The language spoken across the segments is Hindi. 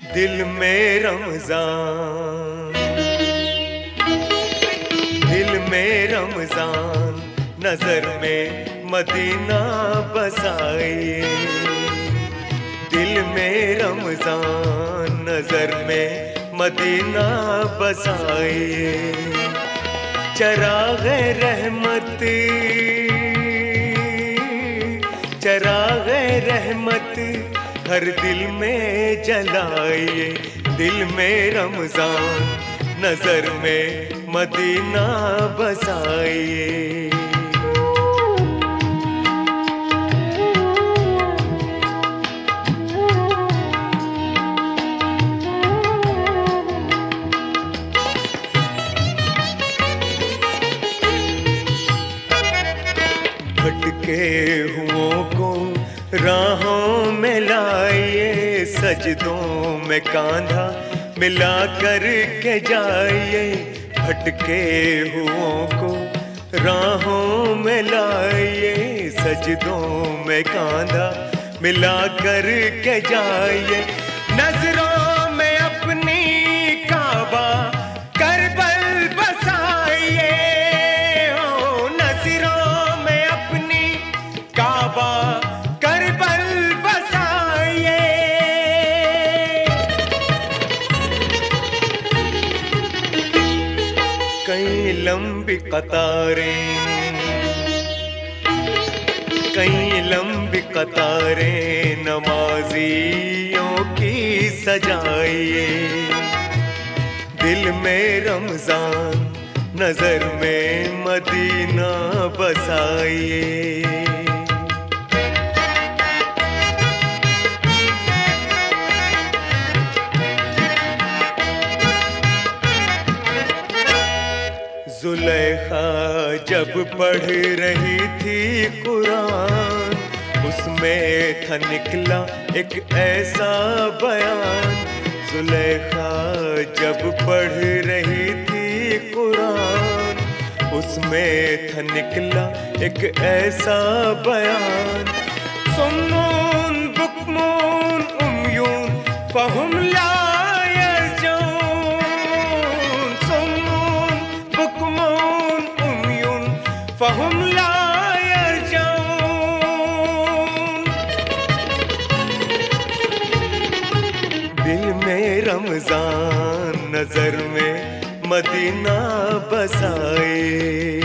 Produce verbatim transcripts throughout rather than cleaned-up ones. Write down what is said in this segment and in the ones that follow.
दिल में रमजान, दिल में रमजान, नजर में मदीना बसाए। दिल में रमजान, नजर में मदीना बसाए। चराग़े रहमत, चराग़े रहमत हर दिल में जलाए। दिल में रमजान, नजर में मदीना बसाए। भटके हुओं को राहों में लाइए, सजदों में कांधा मिला कर के जाइए। भटके हुओं को राहों में लाइए, सजदों में कांधा मिला कर के जाइए। नजरों में अपनी काबा करबल बसाइए, हो नजरों में अपनी काबा करबल बसाइए। कई लंबी कतारें, कई लंबी कतारें नमाजियों की सजाइए। दिल में रमजान, नजर में मदीना बसाइए। जुलेखा जब पढ़ रही थी कुरान, उसमें था निकला एक ऐसा बयान। जुलेखा जब पढ़ रही थी कुरान, उसमें था निकला एक ऐसा बयान। सुम्मून बुक्मून उम्यून फहुम ला फहुम ला यरजऊन। दिल में रमजान, नजर में मदीना बसाए।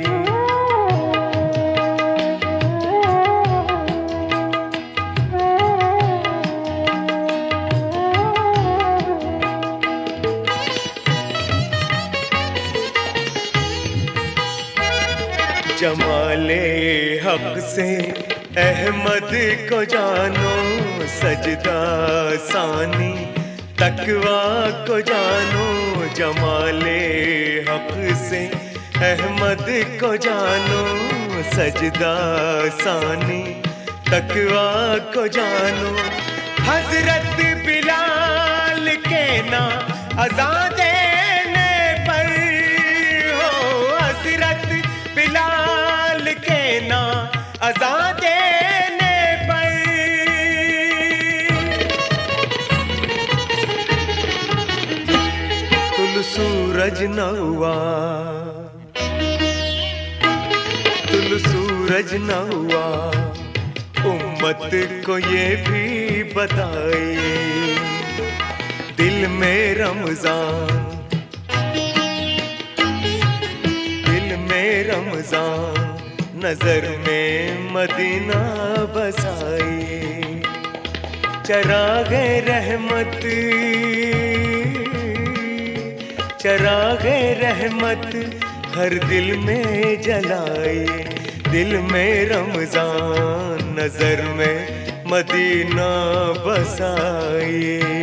जमाले हक से अहमद को जानो, सजदा सानी तकवा को जानो। जमाले हक से अहमद को जानो, सजदा सानी तकवा को जानो। हजरत बिलाल के ना अज़ान देने पर, हो हजरत बिलाल के ना अज़ान देने पर। तुल सूरज न हुआ, तुल सूरज न हुआ, उम्मत को ये भी बताइए। दिल में रमजान, दिल में रमजान, नजर में मदीना बसाइए। चराग़े रहमत, चराग़े रहमत हर दिल में जलाए। दिल में रमजान, नजर में मदीना बसाइए।